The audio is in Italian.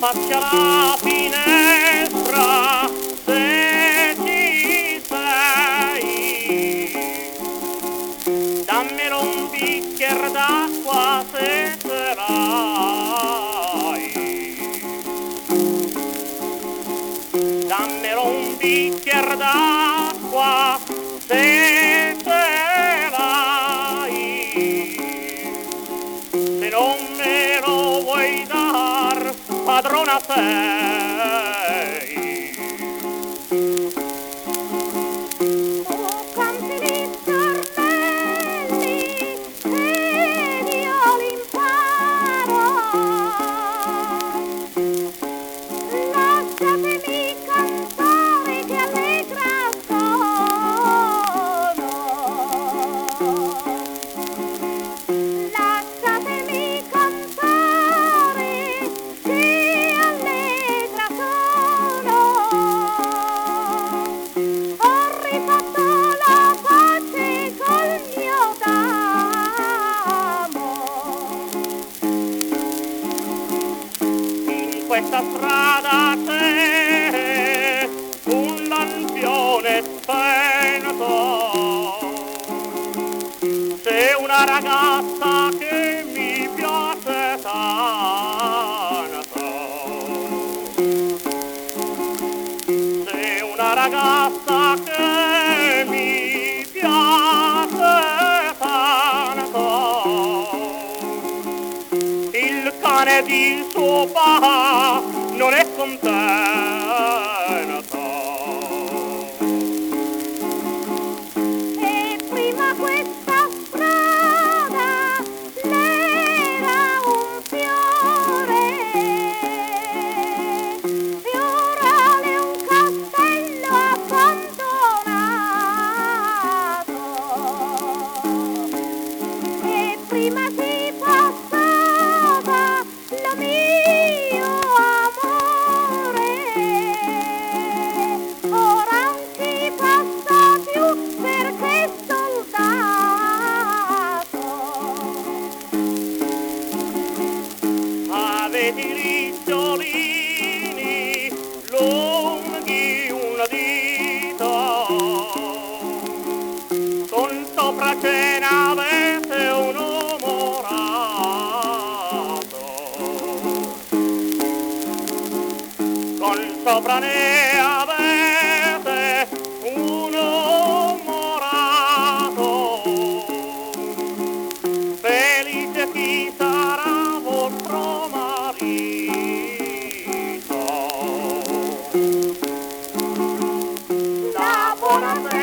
affaccia la finestra se ci sei. Dammelo un bicchier d'acqua se ce l'hai. Dammelo un bicchier d'acqua se ce l'hai. Se non me lo vuoi dar, padrona sei. Oh, canti di stornelli ed io l'imparo. Lasciatemi cantare che allegra sono. Lasciatemi cantare che allegra sono. Ho rifatto la pace col mio damo. In questa strada c'è un lampione spento, c'è una ragazza che mi piace tanto, c'è una ragazza che mi piace tanto. Il cane di suo papà non è contento. E prima questa strada n'era un fiore, e ora è un castello abbandonato. E prima si passava lo mio amore, ora non si passa più perché è soldato. Avete i ricciolini lunghi un dito, con sopra ce n'avete uno morato, con sopra ne avete uno morato. Felice chi sarà vostro marito. La buona